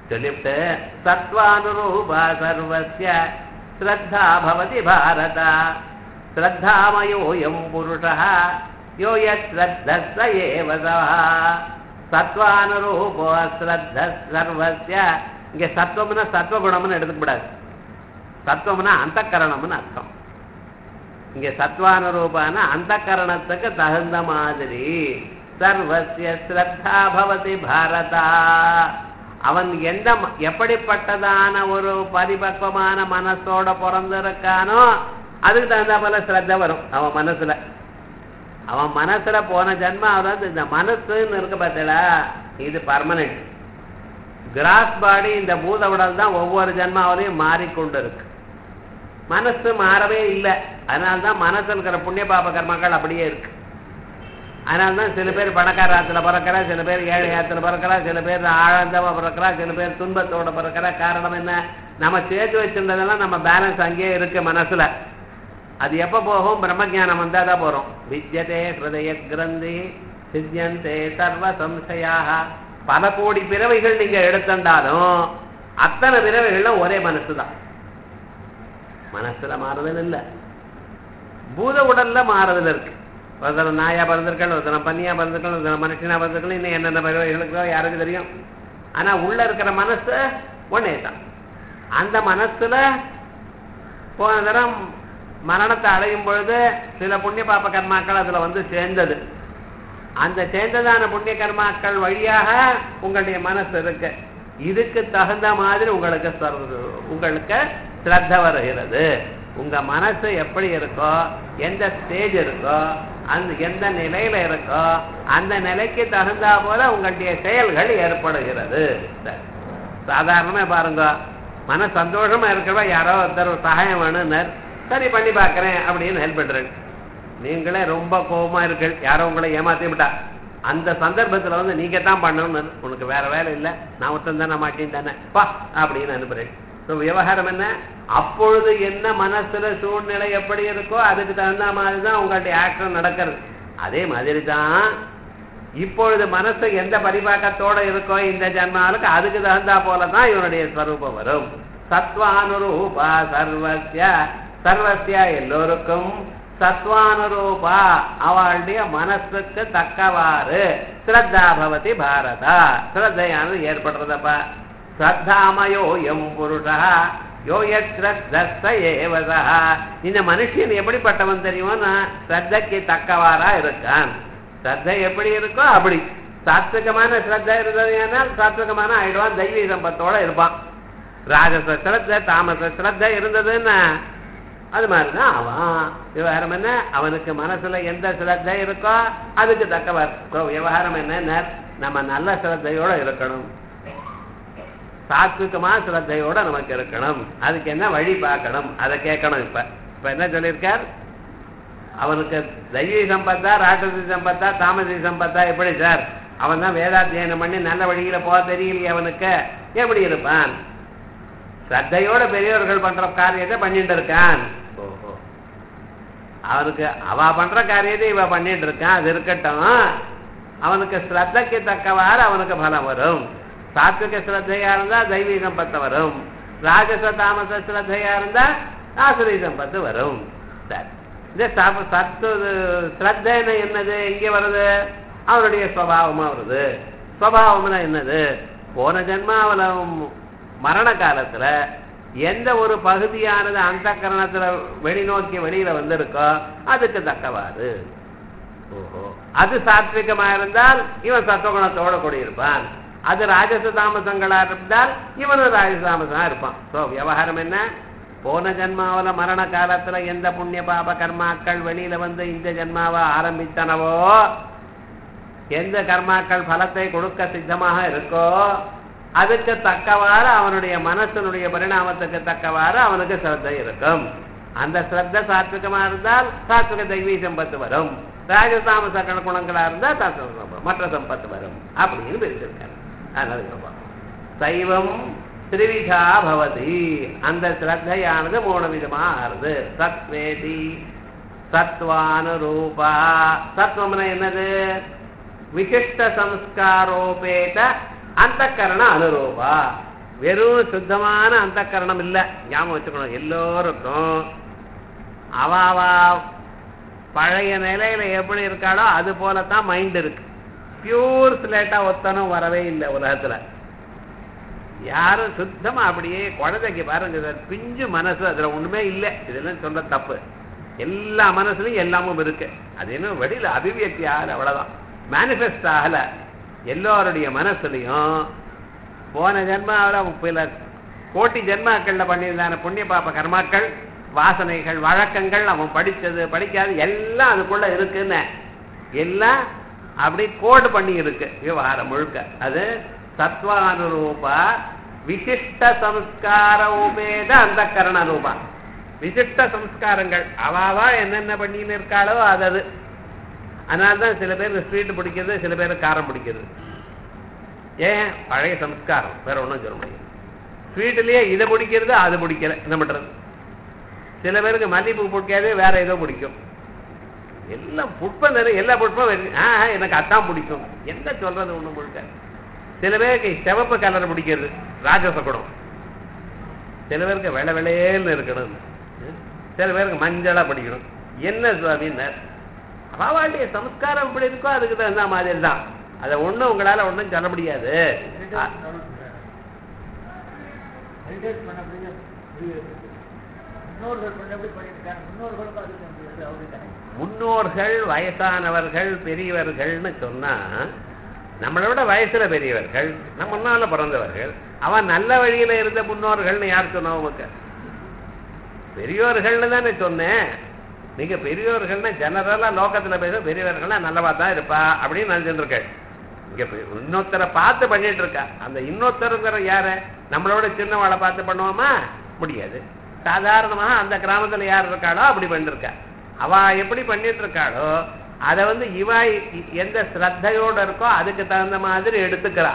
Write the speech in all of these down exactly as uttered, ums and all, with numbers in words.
சொல்லிவிட்டு சத்வானுரூபா சர்வஸ்ய ஸ்ரத்தா பவதி பாரத ஸ்ரத்தாமயோயம் புருஷः யோ யத் ஸ்ரத்தஸ்ஸ ஏவ சஹ சத்வானுரூபோ ஸ்ரத்த சர்வஸ்ய. இங்க சத்வம்னா சத்வகுணம்னு எடுத்துக்கூடாது. சத்வம்னா அந்த கரணம்னு அர்த்தம். இங்க சத்வானுரூபான அந்த கரணத்துக்கு தகுந்த மாதிரி சர்வஸ்ய ஸ்ரத்தா பவதி பாரதா. அவன் எந்த எப்படிப்பட்டதான ஒரு பரிபக்வமான மனசோட பிறந்திருக்கானோ அதுக்கு தகுந்த போல ஸ்ரத்த வரும் அவன் மனசுல. அவன் மனசுல போன ஜென்மம் அவன் இந்த மனசுன்னு இருக்கு பார்த்தா இது பர்மனன்ட். கிராஸ் பாடி இந்த பூத உடல் தான் ஒவ்வொரு ஜென்மாவிலையும் மாறிக்கொண்டு இருக்கு. மனசு மாறவே இல்லை. அதனால்தான் மனசுல இருக்கிற புண்ணிய பாப கர்மாக்கள் அப்படியே இருக்கு. அதனால்தான் சில பேர் பணக்கார ஆத்துல பிறக்கிறா, சில பேர் ஏழை ஆத்துல பிறக்கிறா, சில பேர் ஆழ்ந்தவா பிறக்கிறா, சில பேர் துன்பத்தோட பிறக்கிறா. காரணம் என்ன? நம்ம சேர்த்து வச்சிருந்ததெல்லாம் நம்ம பேலன்ஸ் அங்கேயே இருக்கு மனசுல. அது எப்ப போகும்? பிரம்மஜானம் வந்தாதான் போறோம். வித்யதே ஹிருதய கிரந்தி சித்தியந்தே சர்வ சம்சயாக. பல கோடி பிறவைகள் நீங்க எடுத்துட்டாலும் அத்தனை பிறவைகள்லாம் ஒரே மனசுதான். மனசுல மாறுதல் இல்லை, பூத உடல்ல மாறுதல் இருக்கு. ஒருத்தர நாயா பிறந்திருக்கள், ஒருத்தர பன்னியா பிறந்திருக்கள், ஒருத்தர மனுஷனா பிறந்திருக்கள், இன்னும் என்னென்ன பிறவைகளுக்கோ யாருக்கு தெரியும். ஆனா உள்ள இருக்கிற மனசு ஒன்னே தான். அந்த மனசுல போன தரம் மரணத்தை அடையும் பொழுது சில புண்ணிய பாப்ப கர்மாக்கள் அதுல வந்து சேர்ந்தது. அந்த சேர்ந்ததான புண்ணிய கர்மாக்கள் வழியாக உங்களுடைய மனசு இருக்கு. இதுக்கு தகுந்த மாதிரி உங்களுக்கு உங்களுக்கு ஸ்ரத்த வருகிறது. உங்க மனசு எப்படி இருக்கோ, எந்த ஸ்டேஜ் இருக்கோ, அந்த எந்த நிலையில இருக்கோ அந்த நிலைக்கு தகுந்தா போல உங்களுடைய செயல்கள் ஏற்படுகிறது. சாதாரணமா பாருங்க, மன சந்தோஷமா இருக்கிறவா யாரோ ஒருத்தர் சகாயம் வேணும்னர், சரி பண்ணி பாக்குறேன் அப்படின்னு ஹெல்ப் பண்றேன். நீங்களே ரொம்ப கோபமா இருக்கு, யாரோ உங்களை ஏமாத்தி விட்டா, அந்த சந்தர்ப்பத்துல வந்து நீங்க தான் பண்ணணும்னு, உனக்கு வேற வேலை இல்லை, நான் ஒருத்தன் தானே மாட்டேன் தானே பா அப்படின்னு அனுப்புறேன். விவகாரம் என்ன? அப்பொழுது என்ன மனசுல சூழ்நிலை எப்படி இருக்கோ அதுக்கு தகுந்த மாதிரி தான் உங்களுடைய ஆக்ஷன் நடக்கிறது. அதே மாதிரி தான் இப்பொழுது மனசு எந்த பரிபாக்கத்தோட இருக்கோ இந்த ஜன்மாவுக்கு அதுக்கு தகுந்தா போலதான் இவனுடைய ஸ்வரூபம் வரும். சத்வானுரூபா சர்வஸ்ய, சர்வஸ்யா எல்லோருக்கும், சத்வானுரூபா அவளுடைய மனசுக்கு தக்கவாறு ஸ்ரத்தா பவதி பாரதா, ஸ்ரத்தையானது ஏற்படுறதப்பா. ஸ்ரத்தாமயோ எம் புருஷா யோ யத் ஸ்ரத்தஸ்ஸ ஏவ சஹ. இந்த மனுஷன் எப்படிப்பட்டவன் தெரியுமா? ஸ்ரத்தைக்கு தக்கவாறா இருக்கான். ஸ்ரத்தை எப்படி இருக்கோ அப்படி. சாத்விகமான ஸ்ரத்த இருந்ததுனால் சாத்விகமான ஆயிடுவான், தெய்வீ சம்பத்தோட இருப்பான். ராஜச ஸ்ரத்த தாமச ஸ்ரத்த இருந்ததுன்னா அது மாதிரிதான் அவன். விவகாரம் என்ன? அவனுக்கு மனசுல எந்த ஸ்ரத்த இருக்கோ அதுக்கு தக்கவர். விவகாரம் என்ன? நம்ம நல்ல ஸ்ரத்தையோட இருக்கணும், சாத்விகமா ஸ்ரத்தையோட நமக்கு இருக்கணும். அதுக்கு என்ன வழி பார்க்கணும், அதை கேட்கணும். இப்ப இப்ப என்ன சொல்லியிருக்கார்? அவனுக்கு தெய்வீ சம்பத்தா ராட்சசி சம்பத்தா தாமசி சம்பத்தா எப்படி சார்? அவன் தான் வேதாத்தியனம் பண்ணி நல்ல வழியில போக தெரியலையே, அவனுக்கு எப்படி இருப்பான்? ஸ்ரத்தையோட பெரியவர்கள் பண்ற காரியத்தை பண்ணிட்டு இருக்கான். ஓஹோ, அவனுக்கு அவ பண்ற காரியத்தை இவ பண்ணிட்டு இருக்கான், அது இருக்கட்டும். அவனுக்கு ஸ்ரத்தைக்கு தக்கவாறு அவனுக்கு பலம் வரும். சாத்விக ஸ்ரத்தையா இருந்தா தெய்வீ சம்பத்து வரும், ராஜச தாமச ஸ்ரத்தையா இருந்தா ஆசுரி சம்பத்து வரும். சரி, இந்த சத்து ஸ்ரத்தைன்னு என்னது? இங்க வருது அவனுடைய ஸ்வபாவமா வருது. ஸ்வபாவம்னா என்னது? போன ஜென்மாவில மரண காலத்துல எந்த ஒரு பகுதியானது அந்த கரணத்துல வெளிநோக்கி வெளியில வந்திருக்கோ அதுக்கு தக்கவாறு. ஓஹோ, அது சாத்விகமா இருந்தால் இவன் சத்துவகுணத்தோட கூடியிருப்பான். அது ராஜச தாமசங்களா இருந்தால் இவனும் ராஜதாமசமா இருப்பான். சோ விவகாரம் என்ன? போன ஜென்மாவில மரண காலத்துல எந்த புண்ணிய பாப கர்மாக்கள் வெளியில வந்து இந்த ஜென்மாவை ஆரம்பித்தனவோ, எந்த கர்மாக்கள் பலத்தை கொடுக்க சித்தமாக இருக்கோ அதுக்கு தக்கவாறு அவனுடைய மனசனுடைய பரிணாமத்துக்கு தக்கவாறு அவனுக்கு ஸ்ரத்தை இருக்கும். அந்த ஸ்ரத்த சாத்விகமா இருந்தால் சாத்விக தெய்வீ சம்பத்து வரும், ராஜதாமச குணங்களா இருந்தா மற்ற சம்பத்து வரும் அப்படின்னு பிரிச்சிருக்காரு. சைவம் திரிவிதா பவதி, அந்த ஸ்ரத்தையானது மூணு விதமா ஆறுது. சத்வேதி சத்வானுரூபா. சத்வம்னா என்னது? விசிஷ்ட சம்ஸ்காரோபேத அந்த கரண அனுரூபா. வெறும் சுத்தமான அந்த கரணம் இல்லை. ஞாபகம் வச்சுக்கணும், எல்லோருக்கும் அவாவா பழைய நிலையில எப்படி இருக்காளோ அது போலத்தான் மைண்ட் இருக்கு. பியூர் ஸ்லேட்டா ஒத்தனும் வரவே இல்லை உலகத்துல. யாரும் சுத்தமா அப்படியே குழந்தைக்கு பாருங்க சார், பிஞ்சு மனசு, அதுல ஒண்ணுமே இல்லை. இதெல்லாம் சொல்ற தப்பு. எல்லா மனசுலயும் எல்லாமும் இருக்கு. அது இன்னும் வெளியில அபிவியக்தி ஆகல, அவ்வளவுதான், மேனிஃபெஸ்ட் ஆகல. எல்லோருடைய மனசுலையும் போன ஜென்மாவில் சில கோட்டி ஜென்மாக்கள்ல பண்ணியிருந்தான புண்ணிய பாப்ப கர்மாக்கள், வாசனைகள், வழக்கங்கள், அவன் படிச்சது படிக்காது எல்லாம் அதுக்குள்ள இருக்குன்னு எல்லாம் அப்படி கோடு பண்ணி இருக்கு விவகாரம் முழுக்க. அது சத்வானுரூபா விசிஷ்ட சம்ஸ்கார உபேத அந்த கரண ரூபா. விசிஷ்ட சம்ஸ்காரங்கள் அவாவா என்னென்ன பண்ணின்னு இருக்காளோ அது அது. அதனால்தான் சில பேருக்கு ஸ்வீட் பிடிக்கிறது, சில பேருக்கு காரம் பிடிக்கிறது. ஏன்? பழைய சம்ஸ்காரம், வேற ஒன்றும் சொல்ல முடியும். ஸ்வீட்லயே இதை பிடிக்கிறது, அது பிடிக்கல, என்ன பண்றது? சில பேருக்கு மல்லிகைப்பூ பிடிக்காது, வேற ஏதோ பிடிக்கும். எல்லாம் புட்பம் தானே, எல்லா புட்பம் ஆஹ் எனக்கு அதான் பிடிக்கும். என்ன சொல்றது ஒண்ணு முழுக்க. சில பேருக்கு சிவப்பு கலர் பிடிக்கிறது, ராஜச குணம். சில பேருக்கு வெள்ளை வெளையேன்னு இருக்கணும், சில பேருக்கு மஞ்சளா பிடிக்கணும். என்ன சுவாமின்னு அவாவாண்டிய சம்ஸ்காரம் இப்படி இருக்கோ அதுக்கு தகுந்த மாதிரி தான். அதை ஒண்ணும் உங்களால ஒன்றும் சொல்ல முடியாது. முன்னோர்கள் வயசானவர்கள் பெரியவர்கள்னு சொன்னா நம்மளோட வயசுல பெரியவர்கள், நம்ம முன்னால பிறந்தவர்கள். அவன் நல்ல வழியில இருந்த முன்னோர்கள்னு யார் சொன்னா? உமக்கு பெரியோர்கள்னு தானே சொன்னேன். நீங்க பெரியோர்கள்னா ஜெனரலா லோகத்துல பேச பெரியவர்கள்னா நல்லவா தான் இருப்பா அப்படின்னு நினைச்சுருக்கேன். இங்க இன்னொருத்தரை பார்த்து பண்ணிட்டு இருக்கா. அந்த இன்னொருத்தருங்கிற யாரு? நம்மளோட சின்னவாளை பார்த்து பண்ணுவோமா? முடியாது. சாதாரணமாக அந்த கிராமத்துல யார் இருக்காளோ அப்படி பண்ணிருக்கா. அவ எப்படி பண்ணிட்டு இருக்காளோ அதை வந்து இவ எந்த ஸ்ரத்தையோட இருக்கோ அதுக்கு தகுந்த மாதிரி எடுத்துக்கிறா.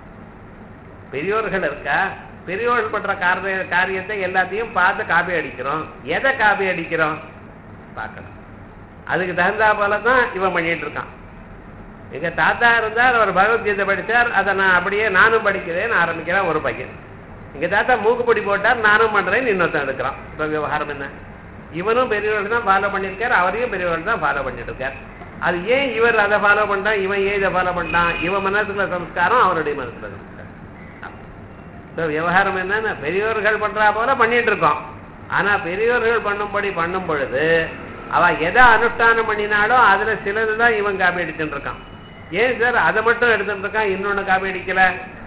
பெரியோர்கள் இருக்கா, பெரியோர்கள் பண்ற காரிய காரியத்தை எல்லாத்தையும் பார்த்து காப்பி அடிக்கிறோம். எதை காப்பி அடிக்கிறோம் பார்க்கணும். அதுக்கு தகுந்தா போலதான் இவன் பண்ணிட்டு இருக்கான். எங்க தாத்தா இருந்தார், அவர் பகவத்கீதை படித்தார், அதை நான் அப்படியே நானும் படிக்கிறேன்னு ஆரம்பிக்கிறேன் ஒரு பையன். எங்க தாத்தா மூக்குப்பொடி போட்டார், நானும் பண்றேன்னு இன்னொருத்தன் எடுக்கிறான். இப்ப விவகாரம் என்ன? இவனும் பெரியவர்கள் தான் ஃபாலோ பண்ணியிருக்காரு, அவரையும் பெரியவர்கள் தான் ஃபாலோ பண்ணிட்டு இருக்கார். அது ஏன் இவர் அதை ஃபாலோ பண்ணான், இவன் ஏன் இதை ஃபாலோ பண்ணான்? இவன் மனசுல சம்ஸ்காரம், அவருடைய மனசுல சம்ஸ்காரம். விவகாரம் என்னன்னா பெரியவர்கள் பண்றா போல பண்ணிட்டு இருக்கோம். ஆனா பெரியவர்கள் பண்ணும்படி பண்ணும் பொழுது அவ எதை அனுஷ்டானம் பண்ணினாலோ அதுல சிலதுதான் இவன் காப்பி அடிச்சுட்டு இருக்கான். ஏன் சார் அதை மட்டும் எடுத்துட்டு இருக்கான், இன்னொன்னு காப்பி அடிக்கல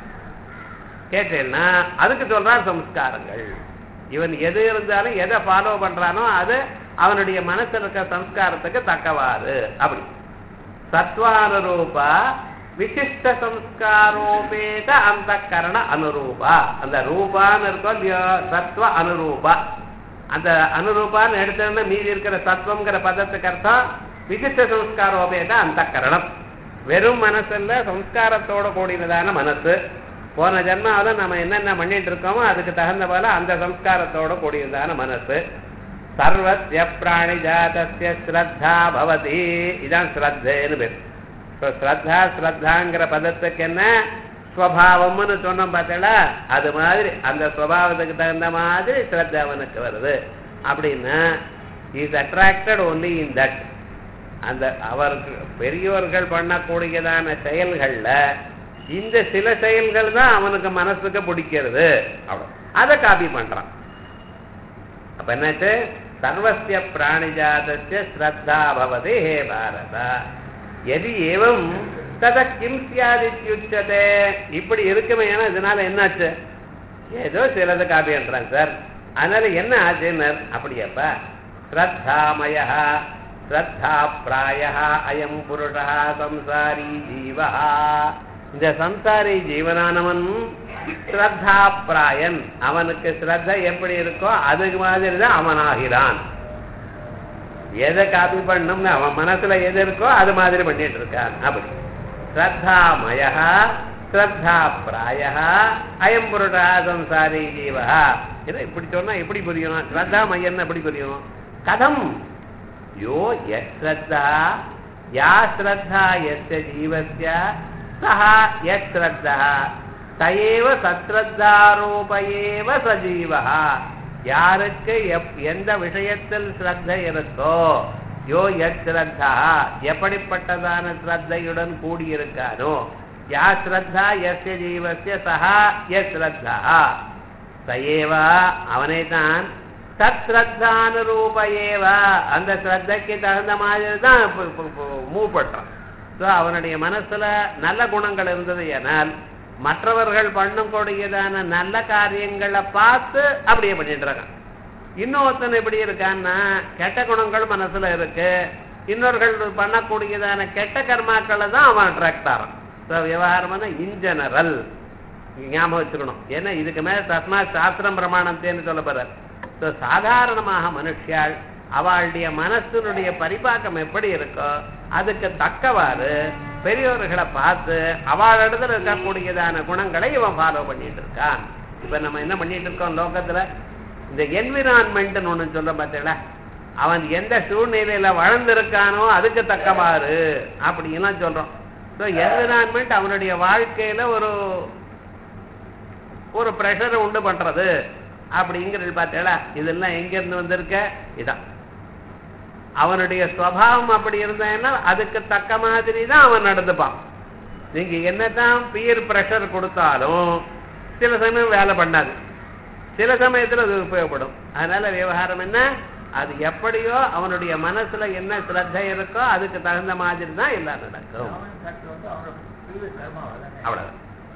கேட்டேன்னா அதுக்கு சொல்றார் சம்ஸ்காரங்கள். இவன் எது இருந்தாலும் எதை ஃபாலோ பண்றானோ அது அவனுடைய மனசுல இருக்க சம்ஸ்காரத்துக்கு தக்கவாறு. அப்படி சத்வானுரூபா விசிஷ்ட சம்ஸ்காரோபேத அந்த கரண அனுரூபா. அந்த ரூபான்னு இருக்கோ இல்லையோ, சத்வ அனுரூபா. அந்த அனுரூபான்னு எடுத்தோம்னா மீதி இருக்கிற சத்வங்கிற பதத்துக்கு அர்த்தம் விசிஷ்ட சம்ஸ்காரோபேத அந்த கரணம். வெறும் மனசுல சம்ஸ்காரத்தோட கூடினதான மனசு. போன ஜென்மாவில் நம்ம என்னென்ன பண்ணிட்டு இருக்கோமோ அதுக்கு தகுந்த போல அந்த சம்ஸ்காரத்தோட கூடியதான மனசு. சர்வஸ்ய பிராணி ஜாதஸ்ய ஸ்ரத்தா பவதி. இதான் ஸ்ரத்தேன்னு பேர். ஸ்ரத்தா ஸ்ரத்தாங்கிற பதத்துக்கு என்ன ஸ்வபாவம்னு சொன்னோம் பார்த்தீங்களா? அது மாதிரி அந்த ஸ்வபாவத்துக்கு தகுந்த மாதிரி ஸ்ரத்தாவனுக்கு வருது. அப்படின்னா is attracted only in that. அந்த அவருக்கு பெரியோர்கள் பண்ணக்கூடியதான செயல்கள்ல இந்த சில செயல்கள் தான் அவனுக்கு மனசுக்கு பிடிக்கிறது. அவ்வளோ அதை காப்பி பண்றான். அப்ப என்னாச்சு? சர்வஸ்ய பிராணிஜாதஸ்ய ஸ்ரத்தா பவதி ஹே பாரதா. எது ஏவம் தத கிம் சியாதித்யுச்சதே. இப்படி இருக்குமே. ஏன்னா இதனால என்னாச்சு? ஏதோ சிலது காப்பி பண்றான் சார். அதனால என்ன ஆச்சுன்னர்? அப்படியாப்பா ஸ்ரத்தாமய ஸ்ரத்தா பிராய அயம் புருஷா சம்சாரி ஜீவா. இந்த சம்சாரி ஜீவனானவன் ஸ்ரத்தா பிராயன். அவனுக்கு ஸ்ரத்த எப்படி இருக்கோ அதுக்கு மாதிரி தான் அவனாகிறான். எதை காப்பி பண்ணணும்னு அவன் மனசுல எது இருக்கோ அது மாதிரி பண்ணிட்டு இருக்கான். அப்படி ஸ்ரத்தாமய ஸ்ரத்தா பிராய அயம் புருஷா சம்சாரி ஜீவா. இதை இப்படி சொன்னா எப்படி புரியணும்? ஸ்ரத்தா மையன்னு எப்படி புரியணும்? கதம் யோ யஸ்ரத்தா யா ஸ்ரத்தா யஸ்ய ஜீவஸ்ய சஹா யஸ்ரத்தா தயேவ சத்ரத்தாரூபயேவ சஜீவா. யாருக்கு எந்த விஷயத்தில் ஸ்ரத்த இருக்கோ, யோ யத் ஸ்ரத்தா, எப்படிப்பட்டதான ஸ்ரத்தையுடன் கூடியிருக்கானோ, யா ஸ்ரத்தா யஸ்ய ஜீவஸ்ய சஹா யத் ஸ்ரத்தா, தயேவா அவனை தான் சத் ஸ்ரத்தானுரூபயேவா, அந்த ஸ்ரத்தைக்கு தகுந்த மாதிரி தான் மூவ் பண்றான். ஸோ அவனுடைய மனசுல நல்ல குணங்கள் இருந்தது ஏனால் மற்றவர்கள் பண்ணக்கூடியதான நல்ல காரியங்களை பார்த்து அப்படியே பண்ணிட்டு இருக்கான். இன்னொருத்தன் எப்படி இருக்கான்னா கெட்ட குணங்கள் மனசுல இருக்கு, இன்னொருகள் பண்ணக்கூடியதான கெட்ட கர்மாக்களை தான் அவன் அட்ராக்ட் ஆகிறான். ஸோ விவகாரம் இன் ஜெனரல் ஞாபகம் வச்சுக்கணும். ஏன்னா இதுக்கு மேல தஸ்மா சாஸ்திரம் பிரமாணத்தேன்னு சொல்ல போறார். ஸோ சாதாரணமாக மனுஷியாள் அவளுடைய மனசினுடைய பரிபாக்கம் எப்படி இருக்கோ அதுக்கு தக்கவாறு பெரியவர்களை பார்த்து அவளிடத்துல இருக்கக்கூடியதான குணங்களை இவன் ஃபாலோ பண்ணிட்டு இருக்கான். இப்ப நம்ம என்ன பண்ணிட்டு இருக்கோம் லோகத்துல, இந்த என்விரான்மெண்ட் ஒண்ணு சொல்ற பார்த்தீங்களா, அவன் எந்த சூழ்நிலையில வளர்ந்திருக்கானோ அதுக்கு தக்கவாறு அப்படின்லாம் சொல்றோம். ஸோ என்விரான்மெண்ட் அவனுடைய வாழ்க்கையில ஒரு ஒரு ப்ரெஷரை உண்டு பண்றது அப்படிங்கிறது பார்த்தீங்களா. இதெல்லாம் எங்க இருந்து வந்திருக்க, இதான் அவனுடைய சுவாவம். அப்படி இருந்தான்னா அதுக்கு தக்க மாதிரி தான் அவன் நடந்துப்பான். நீங்க என்னதான் பியர் பிரஷர் கொடுத்தாலும் சில சமயம் வேலை பண்ணாது, சில சமயத்துல அது உபயோகப்படும். அதனால விவகாரம் என்ன, அது எப்படியோ அவனுடைய மனசுல என்ன ஸ்ரத்தை இருக்கோ அதுக்கு தகுந்த மாதிரி தான் எல்லாம் நடக்கும். அவ்வளவுதான்.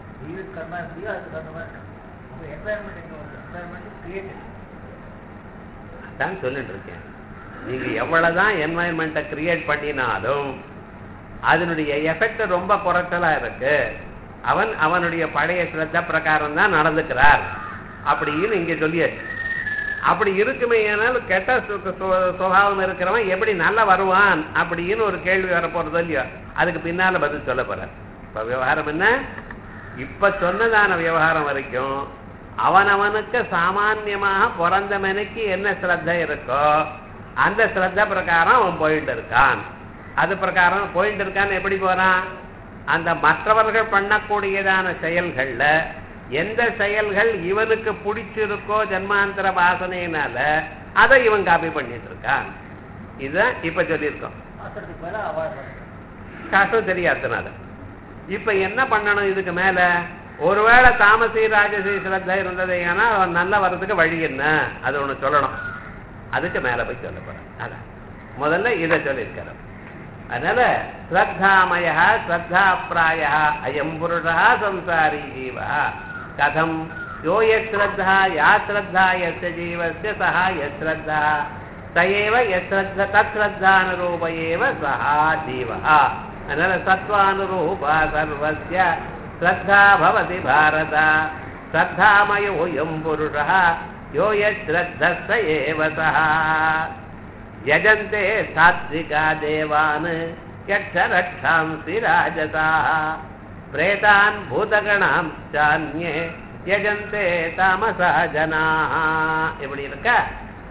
அதான் சொல்லிட்டு இருக்கேன், நீங்க எவ்வளவுதான் என்வாயன்மெண்ட்டை கிரியேட் பண்ணினாலும் அதனுடைய எஃபெக்ட் ரொம்ப குறைச்சலா இருக்கு. அவன் அவனுடைய பழைய ஸ்ரத்த பிரகாரம் தான் நடந்துக்கிறார் அப்படின்னு இங்க சொல்லியாச்சு. அப்படி இருக்குமே ஏனால் கெட்ட சுபாவம் இருக்கிறவன் எப்படி நல்லா வருவான் அப்படின்னு ஒரு கேள்வி வரப்போறது இல்லையோ, அதுக்கு பின்னால பதில் சொல்ல போற. இப்ப விவகாரம் என்ன, இப்ப சொன்னதான விவகாரம் வரைக்கும் அவனவனுக்கு சாமான்யமாக பிறந்த மனைக்கு என்ன ஸ்ரத்த இருக்கோ அந்த ஸ்ரத்த பிரகாரம் அவன் போயிட்டு இருக்கான். அது பிரகாரம் போயிட்டு இருக்கான்னு எப்படி போறான், அந்த மற்றவர்கள் பண்ணக்கூடியதான செயல்கள்ல எந்த செயல்கள் இவனுக்கு பிடிச்சிருக்கோ ஜன்மாந்தர வாசனையினால அதை இவன் காப்பி பண்ணிட்டு இருக்கான். இத இப்ப சொல்லியிருக்கோம். கஷ்டம் தெரியாதனால இப்ப என்ன பண்ணணும், இதுக்கு மேல ஒருவேளை தாமசி ராஜசி ஸ்ரத்த இருந்தது ஏன்னா அவன் நல்லா வர்றதுக்கு வழி என்ன அது ஒண்ணு சொல்லணும். அதுக்கு மேல போய் சொல்ல போறேன். அதான் முதல்ல இதை சொல்லியிருக்காரு. அதனால ஸ்ரத்தாமய ஸ்ரத்தா பிராய அயம் புருஷா சம்சாரி ஜீவா கதம் யோ யத் ஸ்ரத்தா யா ஸ்ரத்தா யஸ்ய ஜீவஸ்ய சஹா யத் ஸ்ரத்தா தயேவ யத் ஸ்ரத்தா தத் ஸ்ரத்தானுரூப ஏவ சஹா ஜீவா. அதனால சத்வானுரூபா சர்வஸ்ய ஸ்ரத்தா பவதி பாரத ஸ்ரத்தாமயோயம் புருஷா யோ யத் ஸ்ரத்தஸ்ஸ ஏவ சஹா யஜந்தே சாத்விகா தேவான் யக்ஷரக்ஷாம்சி ராஜசாः பிரேதான் பூதகணாம் சான்யே யஜந்தே தாமசா ஜனாः. எப்படி இருக்க